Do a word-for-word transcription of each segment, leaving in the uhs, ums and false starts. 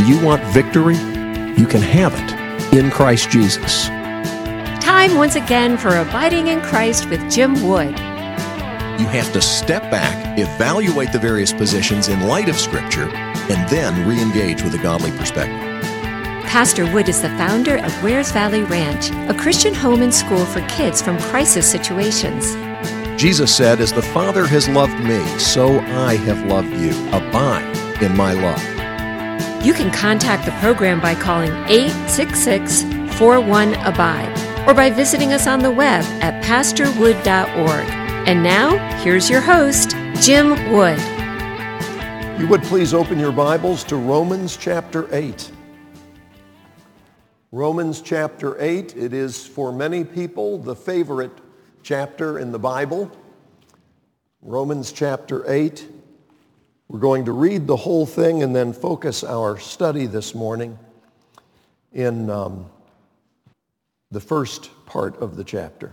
you want victory? You can have it in Christ Jesus. Time once again for Abiding in Christ with Jim Wood. You have to step back, evaluate the various positions in light of Scripture, and then re-engage with a godly perspective. Pastor Wood is the founder of Wares Valley Ranch, a Christian home and school for kids from crisis situations. Jesus said, "As the Father has loved me, so I have loved you. Abide in my love." You can contact the program by calling eight six six, four one, abide or by visiting us on the web at pastor wood dot org. And now, here's your host, Jim Wood. You would please open your Bibles to Romans chapter eight. Romans chapter eight, it is for many people the favorite chapter in the Bible. Romans chapter eight. We're going to read the whole thing and then focus our study this morning in um, the first part of the chapter.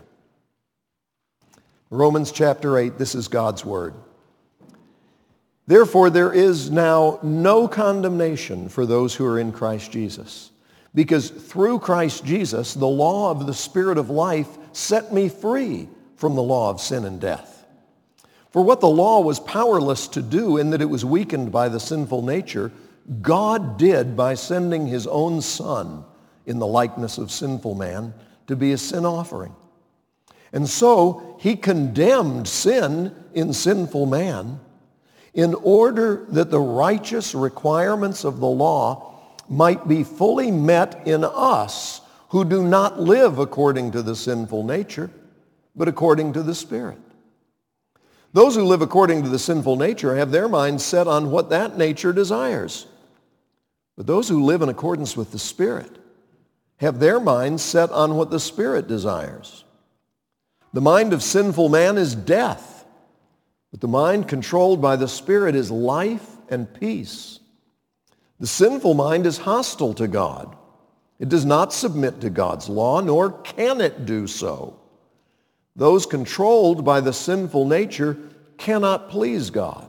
Romans chapter eight, this is God's word. Therefore, there is now no condemnation for those who are in Christ Jesus, because through Christ Jesus, the law of the Spirit of life set me free from the law of sin and death. For what the law was powerless to do in that it was weakened by the sinful nature, God did by sending his own Son in the likeness of sinful man to be a sin offering. And so he condemned sin in sinful man in order that the righteous requirements of the law might be fully met in us who do not live according to the sinful nature, but according to the Spirit. Those who live according to the sinful nature have their minds set on what that nature desires. But those who live in accordance with the Spirit have their minds set on what the Spirit desires. The mind of sinful man is death, but the mind controlled by the Spirit is life and peace. The sinful mind is hostile to God. It does not submit to God's law, nor can it do so. Those controlled by the sinful nature cannot please God.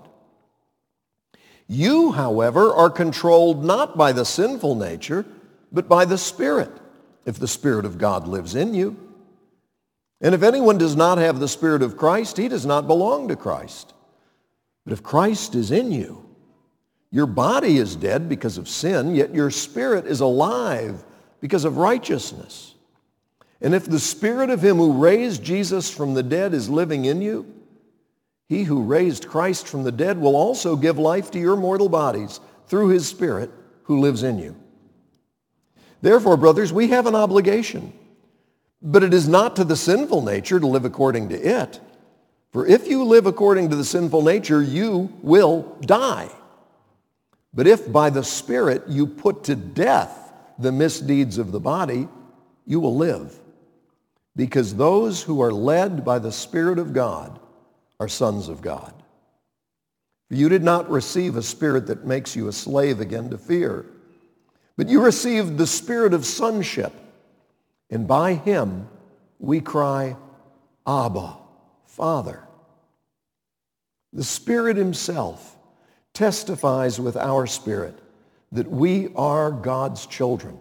You, however, are controlled not by the sinful nature, but by the Spirit, if the Spirit of God lives in you. And if anyone does not have the Spirit of Christ, he does not belong to Christ. But if Christ is in you, your body is dead because of sin, yet your spirit is alive because of righteousness. And if the Spirit of him who raised Jesus from the dead is living in you, he who raised Christ from the dead will also give life to your mortal bodies through his Spirit who lives in you. Therefore, brothers, we have an obligation, but it is not to the sinful nature to live according to it. For if you live according to the sinful nature, you will die. But if by the Spirit you put to death the misdeeds of the body, you will live. Because those who are led by the Spirit of God are sons of God. For you did not receive a spirit that makes you a slave again to fear, but you received the Spirit of sonship, and by him we cry, Abba, Father. The Spirit himself testifies with our spirit that we are God's children.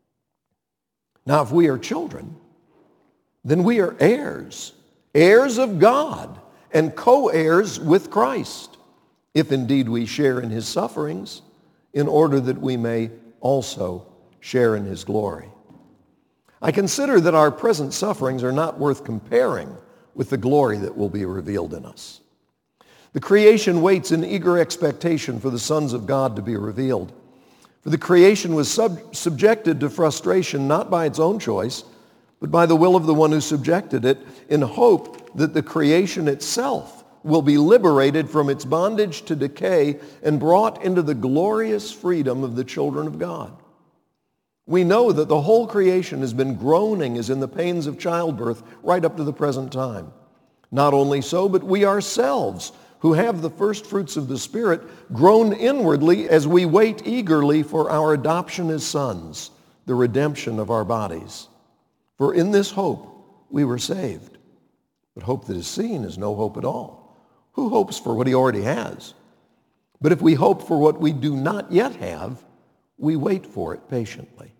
Now, if we are children, then we are heirs, heirs of God, and co-heirs with Christ, if indeed we share in his sufferings, in order that we may also share in his glory. I consider that our present sufferings are not worth comparing with the glory that will be revealed in us. The creation waits in eager expectation for the sons of God to be revealed. For the creation was sub- subjected to frustration not by its own choice, but by the will of the one who subjected it, in hope that the creation itself will be liberated from its bondage to decay and brought into the glorious freedom of the children of God. We know that the whole creation has been groaning as in the pains of childbirth right up to the present time. Not only so, but we ourselves, who have the first fruits of the Spirit, groan inwardly as we wait eagerly for our adoption as sons, the redemption of our bodies. For in this hope we were saved. But hope that is seen is no hope at all. Who hopes for what he already has? But if we hope for what we do not yet have, we wait for it patiently.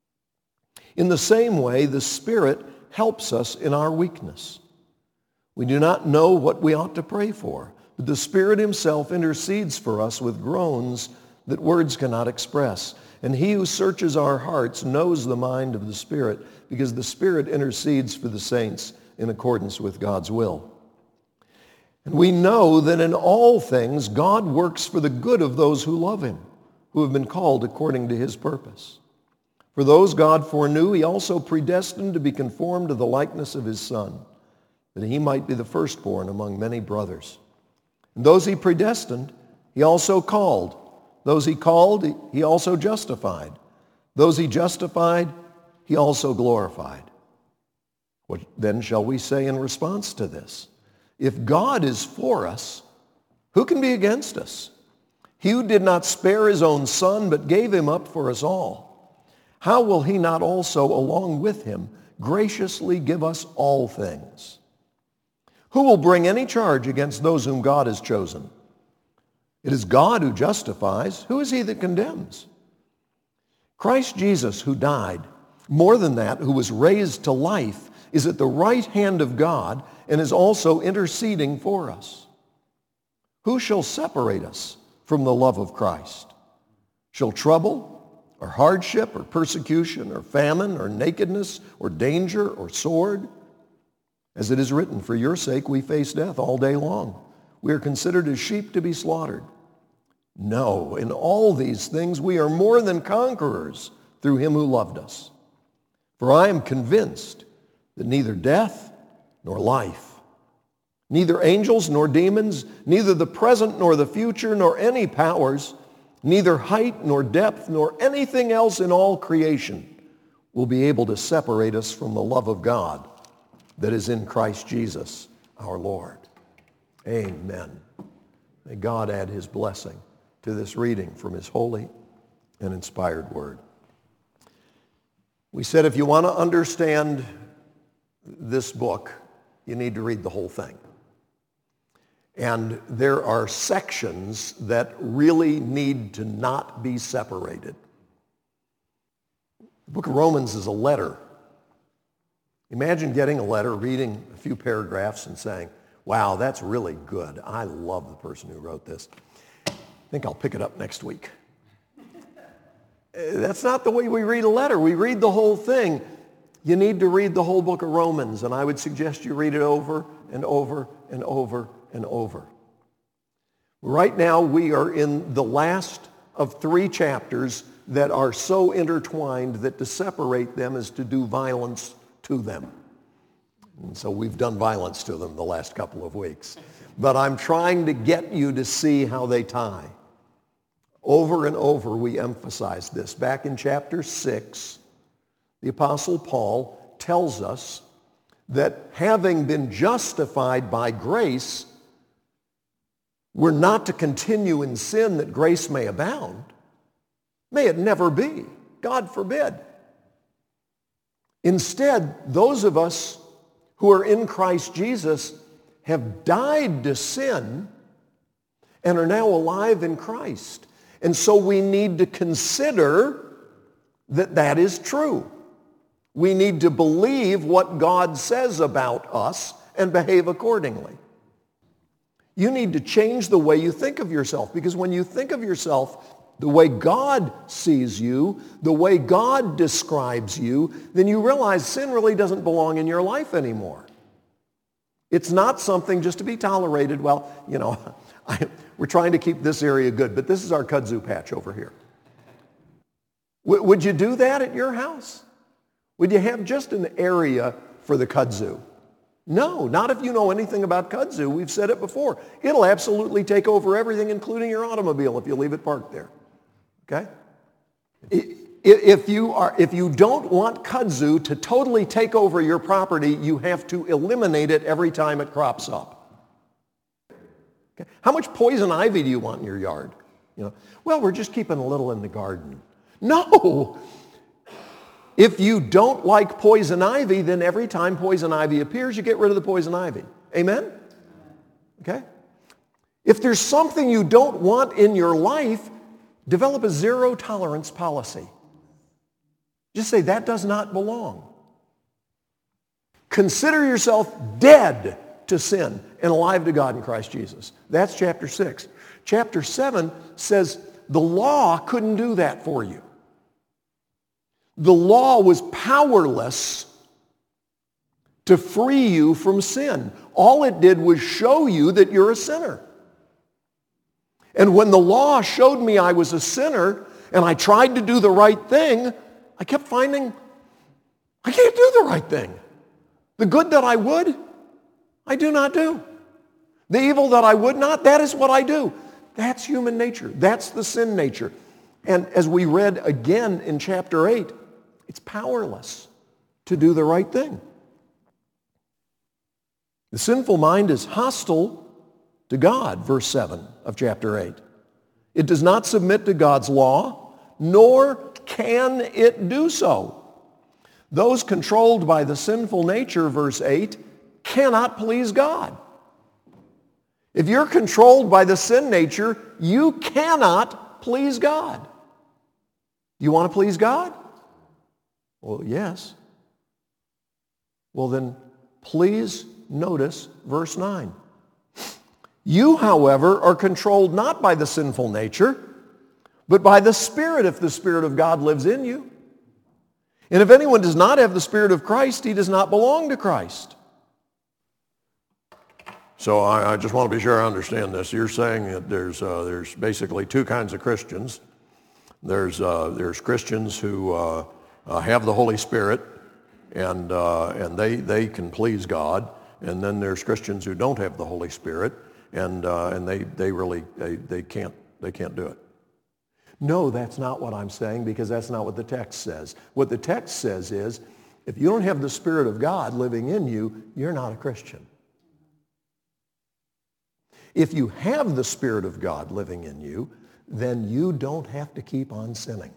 In the same way, the Spirit helps us in our weakness. We do not know what we ought to pray for, but the Spirit himself intercedes for us with groans that words cannot express. And he who searches our hearts knows the mind of the Spirit, because the Spirit intercedes for the saints in accordance with God's will. And we know that in all things God works for the good of those who love him, who have been called according to his purpose. For those God foreknew, he also predestined to be conformed to the likeness of his Son, that he might be the firstborn among many brothers. And those he predestined, he also called. Those he called, he also justified. Those he justified, he also glorified. What then shall we say in response to this? If God is for us, who can be against us? He who did not spare his own Son, but gave him up for us all, how will he not also, along with him, graciously give us all things? Who will bring any charge against those whom God has chosen? It is God who justifies. Who is he that condemns? Christ Jesus, who died, more than that, who was raised to life, is at the right hand of God and is also interceding for us. Who shall separate us from the love of Christ? Shall trouble, or hardship, or persecution, or famine, or nakedness, or danger, or sword? As it is written, for your sake we face death all day long. We are considered as sheep to be slaughtered. No, in all these things we are more than conquerors through him who loved us. For I am convinced that neither death nor life, neither angels nor demons, neither the present nor the future, nor any powers, neither height nor depth nor anything else in all creation will be able to separate us from the love of God that is in Christ Jesus our Lord. Amen. May God add his blessing to this reading from his holy and inspired word. We said if you want to understand this book, you need to read the whole thing. And there are sections that really need to not be separated. The book of Romans is a letter. Imagine getting a letter, reading a few paragraphs and saying, wow, that's really good. I love the person who wrote this. I think I'll pick it up next week. That's not the way we read a letter. We read the whole thing. You need to read the whole book of Romans, and I would suggest you read it over and over and over and over. Right now, we are in the last of three chapters that are so intertwined that to separate them is to do violence to them. And so we've done violence to them the last couple of weeks. But I'm trying to get you to see how they tie. Over and over we emphasize this. Back in chapter six, the Apostle Paul tells us that having been justified by grace, we're not to continue in sin that grace may abound. May it never be. God forbid. Instead, those of us who are in Christ Jesus have died to sin and are now alive in Christ. And so we need to consider that that is true. We need to believe what God says about us and behave accordingly. You need to change the way you think of yourself, because when you think of yourself the way God sees you, the way God describes you, then you realize sin really doesn't belong in your life anymore. It's not something just to be tolerated. Well, you know, I, we're trying to keep this area good, but this is our kudzu patch over here. W- would you do that at your house? Would you have just an area for the kudzu? No, not if you know anything about kudzu. We've said it before. It'll absolutely take over everything, including your automobile, if you leave it parked there. Okay? If you are, if you don't want kudzu to totally take over your property, you have to eliminate it every time it crops up. Okay? How much poison ivy do you want in your yard? You know, well, we're just keeping a little in the garden. No! If you don't like poison ivy, then every time poison ivy appears, you get rid of the poison ivy. Amen? Okay? If there's something you don't want in your life, Develop a zero tolerance policy. Just say, that does not belong. Consider yourself dead to sin and alive to God in Christ Jesus. That's chapter six. Chapter seven says the law couldn't do that for you. The law was powerless to free you from sin. All it did was show you that you're a sinner. And when the law showed me I was a sinner and I tried to do the right thing, I kept finding I can't do the right thing. The good that I would, I do not do. The evil that I would not, that is what I do. That's human nature. That's the sin nature. And as we read again in chapter eight, it's powerless to do the right thing. The sinful mind is hostile to God, verse seven of chapter eight. It does not submit to God's law, nor can it do so. Those controlled by the sinful nature, verse eight, cannot please God. If you're controlled by the sin nature, you cannot please God. You want to please God? Well, yes. Well, then please notice verse nine. You, however, are controlled not by the sinful nature, but by the Spirit, if the Spirit of God lives in you. And if anyone does not have the Spirit of Christ, he does not belong to Christ. So I, I just want to be sure I understand this. You're saying that there's uh, there's basically two kinds of Christians. There's uh, there's Christians who uh, uh, have the Holy Spirit, and uh, and they they can please God, and then there's Christians who don't have the Holy Spirit, and uh, and they they really they, they can't they can't do it. No, that's not what I'm saying, because that's not what the text says. What the text says is, if you don't have the Spirit of God living in you, you're not a Christian. If you have the Spirit of God living in you, then you don't have to keep on sinning.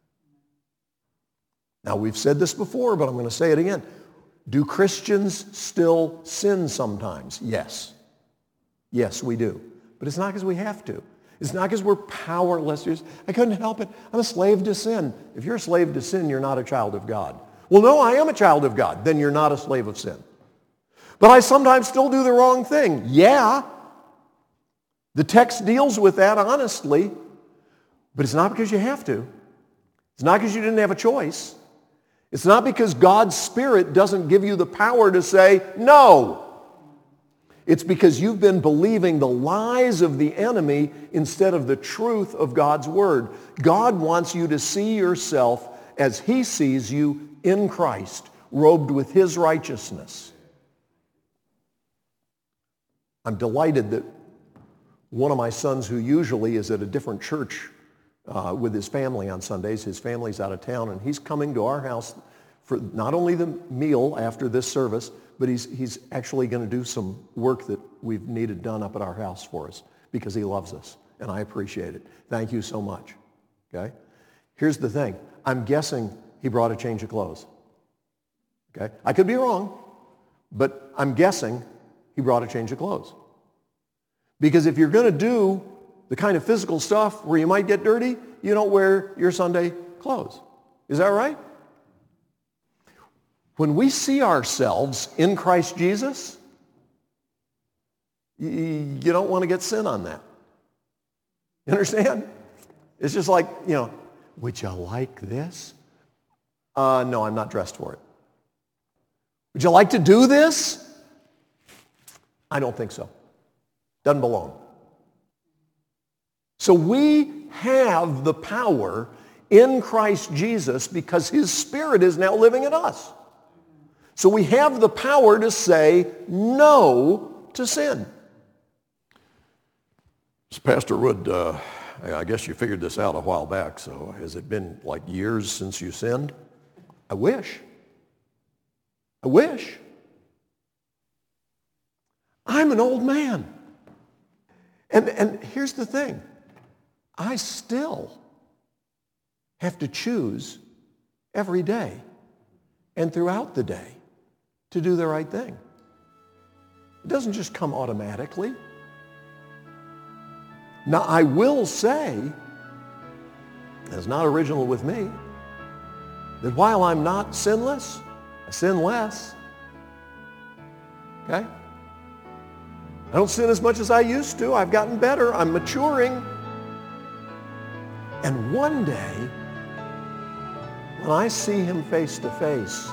Now, we've said this before, but I'm going to say it again. Do Christians still sin sometimes? Yes. Yes, we do. But it's not because we have to. It's not because we're powerless. I couldn't help it. I'm a slave to sin. If you're a slave to sin, you're not a child of God. Well, no, I am a child of God. Then you're not a slave of sin. But I sometimes still do the wrong thing. Yeah. The text deals with that honestly, but it's not because you have to. It's not because you didn't have a choice. It's not because God's Spirit doesn't give you the power to say no. It's because you've been believing the lies of the enemy instead of the truth of God's Word. God wants you to see yourself as He sees you in Christ, robed with His righteousness. I'm delighted that one of my sons, who usually is at a different church uh, with his family on Sundays, his family's out of town, and he's coming to our house for not only the meal after this service, but he's, he's actually going to do some work that we've needed done up at our house for us because he loves us, and I appreciate it. Thank you so much. Okay? Here's the thing. I'm guessing he brought a change of clothes. Okay? I could be wrong, but I'm guessing he brought a change of clothes. Because if you're going to do the kind of physical stuff where you might get dirty, you don't wear your Sunday clothes. Is that right? When we see ourselves in Christ Jesus, you, you don't want to get sin on that. You understand? It's just like, you know, would you like this? Uh, no, I'm not dressed for it. Would you like to do this? I don't think so. Doesn't belong. So we have the power in Christ Jesus because His Spirit is now living in us. So we have the power to say no to sin. So Pastor Wood, uh, I guess you figured this out a while back, so has it been like years since you sinned? I wish. I wish. I'm an old man. And, and here's the thing. I still have to choose every day and throughout the day to do the right thing. It doesn't just come automatically. Now, I will say It's not original with me. That while I'm not sinless, I sin less. Okay? I don't sin as much as I used to. I've gotten better. I'm maturing. And one day, when I see him face to face,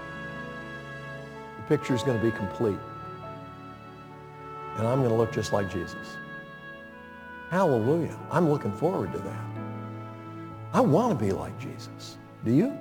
the picture is going to be complete. And I'm going to look just like Jesus. Hallelujah. I'm looking forward to that. I want to be like Jesus. Do you?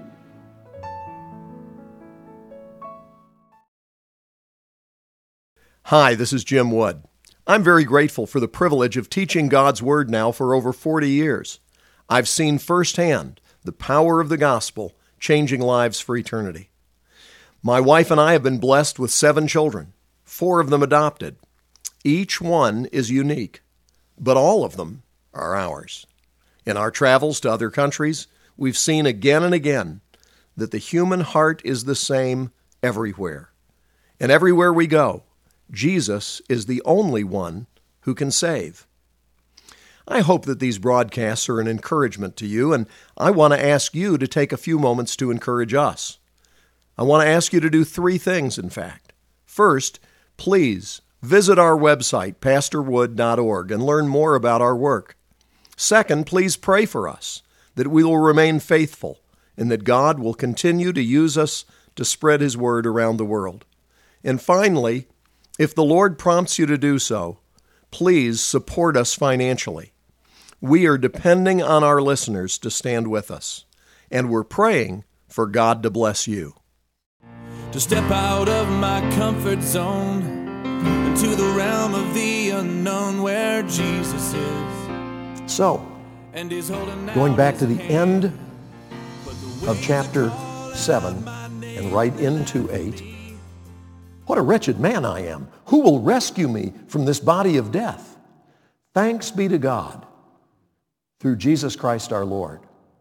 Hi, this is Jim Wood. I'm very grateful for the privilege of teaching God's Word now for over forty years. I've seen firsthand the power of the gospel changing lives for eternity. My wife and I have been blessed with seven children, four of them adopted. Each one is unique, but all of them are ours. In our travels to other countries, we've seen again and again that the human heart is the same everywhere. And everywhere we go, Jesus is the only one who can save. I hope that these broadcasts are an encouragement to you, and I want to ask you to take a few moments to encourage us. I want to ask you to do three things, in fact. First, please visit our website, pastor wood dot org, and learn more about our work. Second, please pray for us, that we will remain faithful, and that God will continue to use us to spread His word around the world. And finally, if the Lord prompts you to do so, please support us financially. We are depending on our listeners to stand with us, and we're praying for God to bless you. To step out of my comfort zone into the realm of the unknown where Jesus is. So, going back to the end of chapter seven and right into eight, what a wretched man I am. Who will rescue me from this body of death? Thanks be to God through Jesus Christ our Lord.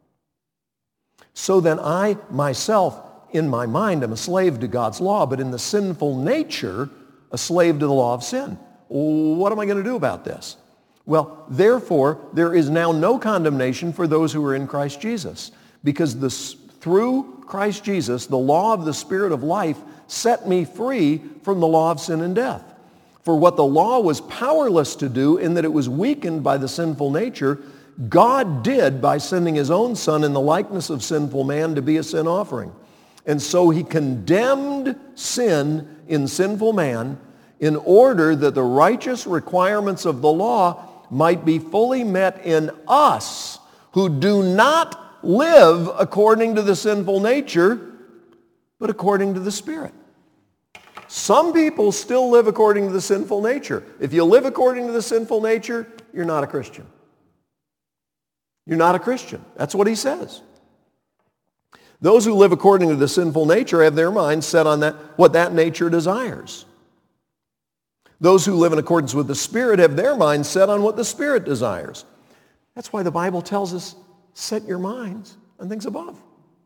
So then I myself, in my mind, am a slave to God's law, but in the sinful nature, a slave to the law of sin. What am I going to do about this? Well, therefore, there is now no condemnation for those who are in Christ Jesus, because this, through Christ Jesus, the law of the Spirit of life set me free from the law of sin and death. For what the law was powerless to do in that it was weakened by the sinful nature, God did by sending His own Son in the likeness of sinful man to be a sin offering. And so He condemned sin in sinful man in order that the righteous requirements of the law might be fully met in us who do not live according to the sinful nature, but according to the Spirit. Some people still live according to the sinful nature. If you live according to the sinful nature, you're not a Christian. You're not a Christian. That's what he says. Those who live according to the sinful nature have their minds set on that, what that nature desires. Those who live in accordance with the Spirit have their minds set on what the Spirit desires. That's why the Bible tells us, set your minds on things above.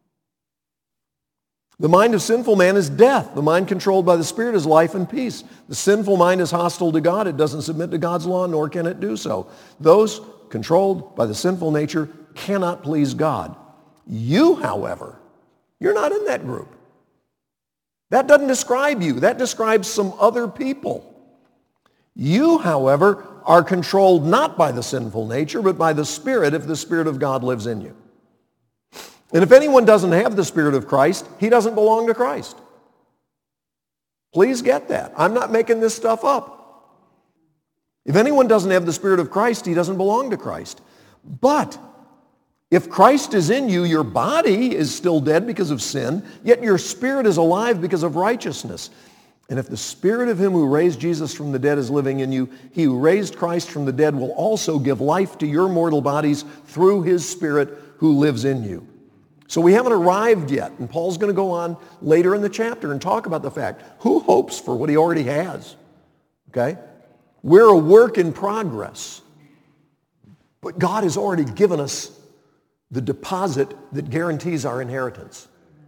The mind of sinful man is death. The mind controlled by the Spirit is life and peace. The sinful mind is hostile to God. It doesn't submit to God's law, nor can it do so. Those controlled by the sinful nature cannot please God. You, however, you're not in that group. That doesn't describe you. That describes some other people. You, however, are controlled not by the sinful nature, but by the Spirit, if the Spirit of God lives in you. And if anyone doesn't have the Spirit of Christ, he doesn't belong to Christ. Please get that. I'm not making this stuff up. If anyone doesn't have the Spirit of Christ, he doesn't belong to Christ. But if Christ is in you, your body is still dead because of sin, yet your spirit is alive because of righteousness. And if the Spirit of Him who raised Jesus from the dead is living in you, He who raised Christ from the dead will also give life to your mortal bodies through His Spirit who lives in you. So we haven't arrived yet, and Paul's going to go on later in the chapter and talk about the fact, who hopes for what he already has? Okay? We're a work in progress. But God has already given us the deposit that guarantees our inheritance.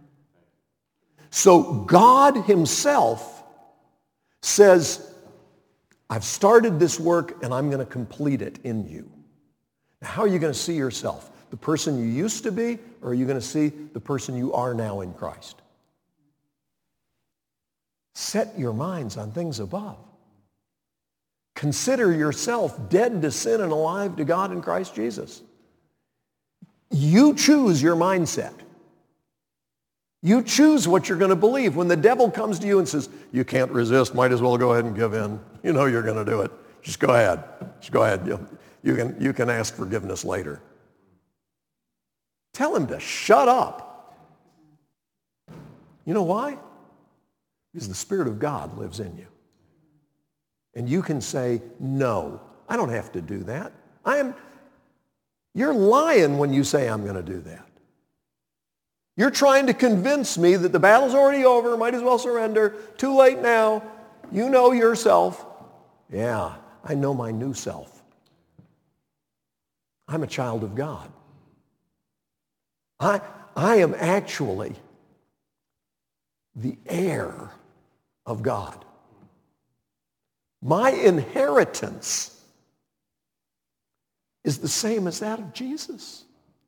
So God Himself says, I've started this work and I'm going to complete it in you. Now, how are you going to see yourself? the person you used to be, or are you going to see the person you are now in Christ? Set your minds on things above. Consider yourself dead to sin and alive to God in Christ Jesus. You choose your mindset. You choose what you're going to believe. When the devil comes to you and says, you can't resist, might as well go ahead and give in. You know you're going to do it. Just go ahead. Just go ahead. You, you can, you can ask forgiveness later. Tell him to shut up. You know why? Because the Spirit of God lives in you. And you can say, no, I don't have to do that. I am. You're lying when you say I'm going to do that. You're trying to convince me that the battle's already over, might as well surrender, too late now. You know yourself. Yeah, I know my new self. I'm a child of God. I, I am actually the heir of God. My inheritance is the same as that of Jesus.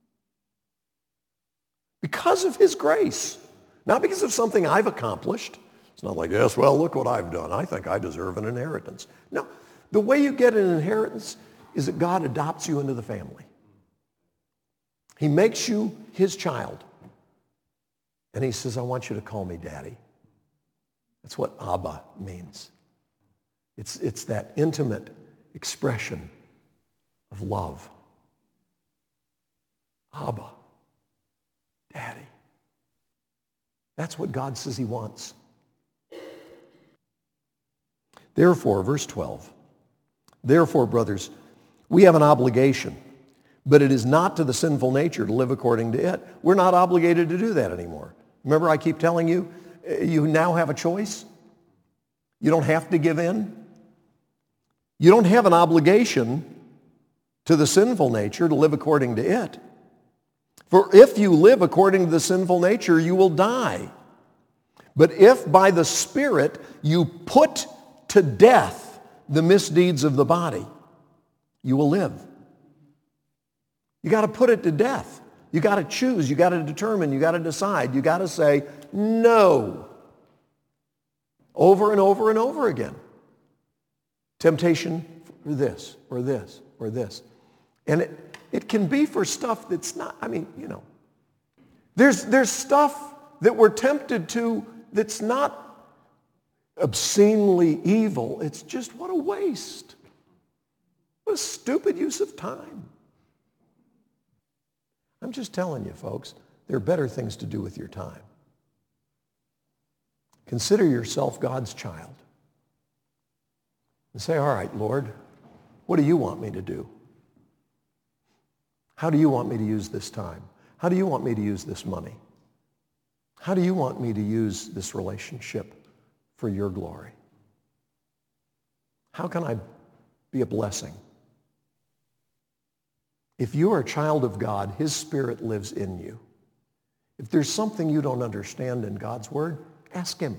Because of his grace. Not because of something I've accomplished. It's not like, yes, well, look what I've done. I think I deserve an inheritance. No, the way you get an inheritance is that God adopts you into the family. He makes you his child. And he says, I want you to call me Daddy. That's what Abba means. It's, it's that intimate expression of love. Abba, Daddy. That's what God says he wants. Therefore, verse twelve, therefore, brothers, we have an obligation, but it is not to the sinful nature to live according to it. We're not obligated to do that anymore. Remember, I keep telling you, you now have a choice. You don't have to give in. You don't have an obligation to the sinful nature to live according to it. For if you live according to the sinful nature, you will die. But if by the Spirit you put to death the misdeeds of the body, you will live. You got to put it to death. You got to choose. You got to determine. You got to decide. You got to say no. Over and over and over again. Temptation for this or this or this. And it, it can be for stuff that's not, I mean, you know. There's, there's stuff that we're tempted to that's not obscenely evil. It's just what a waste. What a stupid use of time. I'm just telling you, folks, there are better things to do with your time. Consider yourself God's child. And say, all right, Lord, what do you want me to do? How do you want me to use this time? How do you want me to use this money? How do you want me to use this relationship for your glory? How can I be a blessing? If you are a child of God, his Spirit lives in you. If there's something you don't understand in God's word, ask him.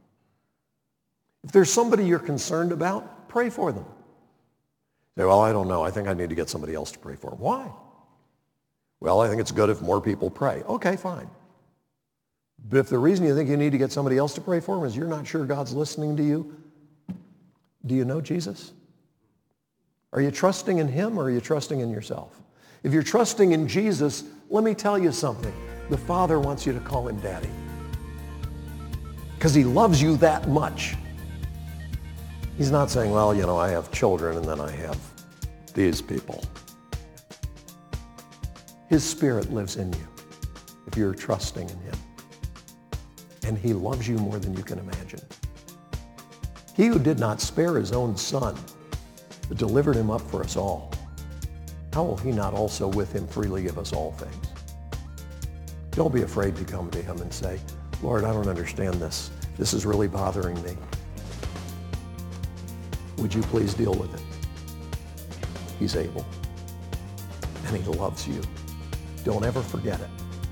If there's somebody you're concerned about, pray for them. Say, well, I don't know. I think I need to get somebody else to pray for them. Why? Well, I think it's good if more people pray. Okay, fine. But if the reason you think you need to get somebody else to pray for them is you're not sure God's listening to you, do you know Jesus? Are you trusting in him or are you trusting in yourself? If you're trusting in Jesus, let me tell you something. The Father wants you to call him Daddy. Because he loves you that much. He's not saying, well, you know, I have children and then I have these people. His Spirit lives in you if you're trusting in him. And he loves you more than you can imagine. He who did not spare his own son, but delivered him up for us all, how will he not also with him freely give us all things? Don't be afraid to come to him and say, Lord, I don't understand this. This is really bothering me. Would you please deal with it? He's able. And he loves you. Don't ever forget it.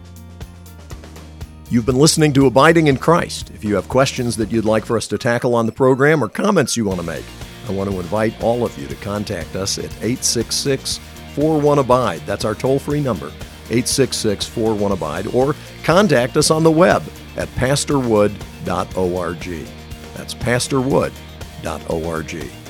You've been listening to Abiding in Christ. If you have questions that you'd like for us to tackle on the program or comments you want to make, I want to invite all of you to contact us at eight six six, four one, abide. That's our toll-free number, eight six six, four one, abide, or contact us on the web at pastor wood dot org. That's pastor wood dot org.